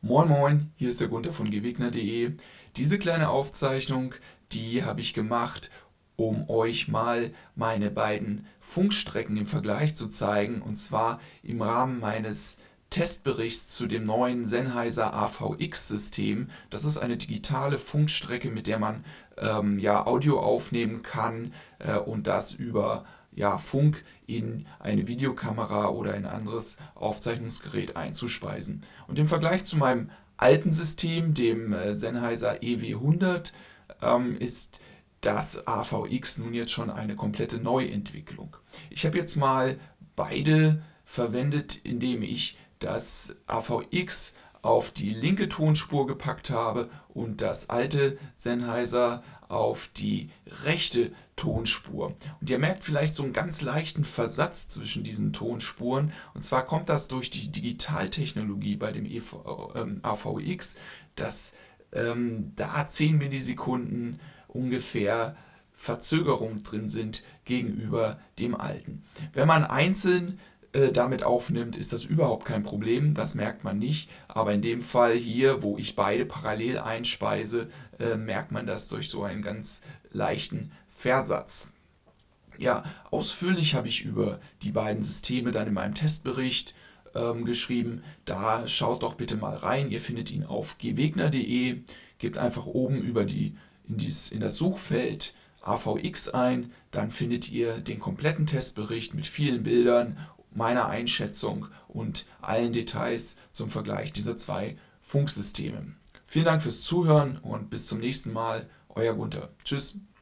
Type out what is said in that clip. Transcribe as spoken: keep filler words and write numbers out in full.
Moin Moin, hier ist der Gunther von gewegner punkt de. Diese kleine Aufzeichnung, die habe ich gemacht, um euch mal meine beiden Funkstrecken im Vergleich zu zeigen, und zwar im Rahmen meines Testberichts zu dem neuen Sennheiser A V X-System. Das ist eine digitale Funkstrecke, mit der man ähm, ja, Audio aufnehmen kann äh, und das über ja, Funk in eine Videokamera oder ein anderes Aufzeichnungsgerät einzuspeisen. Und im Vergleich zu meinem alten System, dem äh, Sennheiser E W hundert, ähm, ist das A V X nun jetzt schon eine komplette Neuentwicklung. Ich habe jetzt mal beide verwendet, indem ich das A V X auf die linke Tonspur gepackt habe und das alte Sennheiser auf die rechte Tonspur. Und ihr merkt vielleicht so einen ganz leichten Versatz zwischen diesen Tonspuren. Und zwar kommt das durch die Digitaltechnologie bei dem E V, ähm, A V X, dass ähm, da zehn Millisekunden ungefähr Verzögerung drin sind gegenüber dem alten. Wenn man einzeln äh, damit aufnimmt, ist das überhaupt kein Problem, das merkt man nicht. Aber in dem Fall hier, wo ich beide parallel einspeise, äh, merkt man das durch so einen ganz leichten Versatz. Ja, ausführlich habe ich über die beiden Systeme dann in meinem Testbericht ähm, geschrieben. Da schaut doch bitte mal rein. Ihr findet ihn auf gewegner punkt de. Gebt einfach oben über die, in, dies, in das Suchfeld A V X ein. Dann findet ihr den kompletten Testbericht mit vielen Bildern, meiner Einschätzung und allen Details zum Vergleich dieser zwei Funksysteme. Vielen Dank fürs Zuhören und bis zum nächsten Mal. Euer Gunther. Tschüss.